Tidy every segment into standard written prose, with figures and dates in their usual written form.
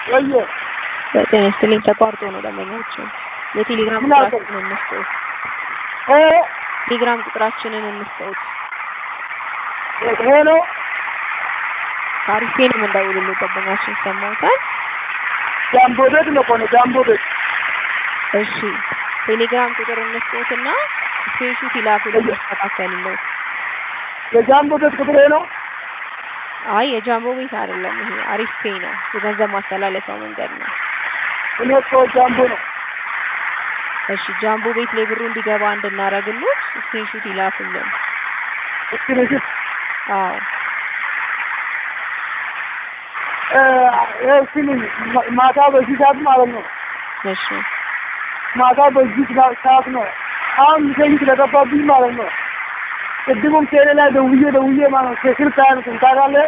ወየ በቴሌግራም ተቋርጦ ነው ደንበኞች የቴሌግራም ቁጥራችንን እንስጠው ቴሌግራም ቁጥራችንን እንስጠው ሄሎ ታሪፌን እንደውልልኝ ደንበኛችን ሰማውታል ጃምቦዴት ነው ቆነ ጃምቦዴት እሺ ቴሌግራም ቁጥር እንስጠውና ስክሪንሾት ይላኩልኝ ተካከልልኝ የጃምቦዴት ቁጥር ነው አይ የጃምቦ ቤት አይደለም ይሄ አሪፍ ፔይ ነው የገንዘብ ማስተላለፊያው መንገድ ነው እኔ እኮ ጃምቦ ነው እሺ ጃምቦ ቤት ላይ ብሩ እንዲገባ እንድናረግልዎት ስክሪንሾት ይላኩልኝ ስክሪንሾት አዎ እሺ ማታ በዚህ ሰዓት ማለት ነው እሺ ማታ በዚህ ሰዓት ነው አሁን ይሄን ስለገባብኝ ማለት ነው ቅድሙም ቴሌ ላይ ደውዬ ማለት ነው ስልክ አያነሱም ታውቃለህ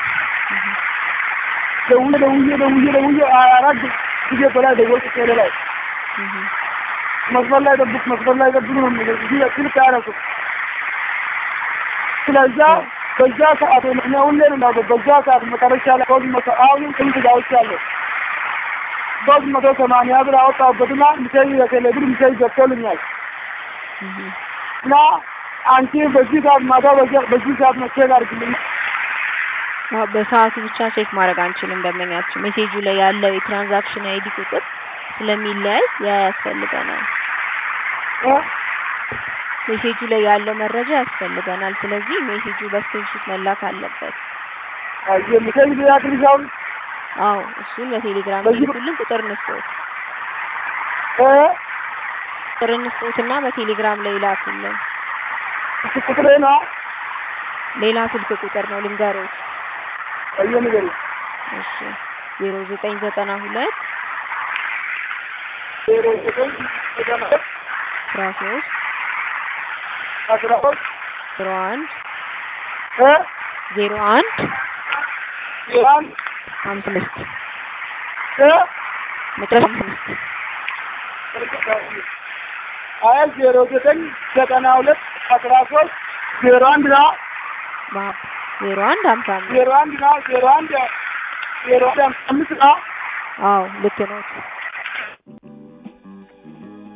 ደውዬ አራት ጊዜ በላይ ደወልኩ ቴሌ ላይ መስመር ላይ ደብቁ ነው የሚለው ስልክ አያነሱም ስለዚህ በዛ ሰዓት ነው ሁሌ ነው በዛ ሰዓት መጨረሻ ላይ አሁን ስንት ዳውቻለሁ 380 ብር አወጣሁበትና ምሳሌ ብር ምሳሌ ገብቶልኛል እና አንቺ በዚህ ሰዓት ማታ በዚህ ሰዓት ነው ቼክ አድርግልኝ በሰዓቱ ብቻ ቼክ ማድረግ አንችልም ደንበኛችን ሜሴጁ ላይ ያለው የትራንዛክሽን አይዲ ቁጥር ስለሚለያይ ያስፈልገናል ሜሴጁ ላይ ያለው መረጃ ያስፈልገናል ስለዚህ ሜሴጁ በስክሪንሾት መላክ አለበት ሜሴጁ ያድርጋው አዎ እሱን በቴሌግራም ይልኩልን ቁጥር እንስጠውት ቁጥር እንስጠውትና በቴሌግራም ላይ ይላኩልን ቁጥር ነው ሌላ ስልክ ቁጥር ነው ልንገሮት አየነገር እሺ 0992 01 55 አይ 0992 13 01 ነው 01 55 01 ነው 01 05 ነው አዎ ልክ ነው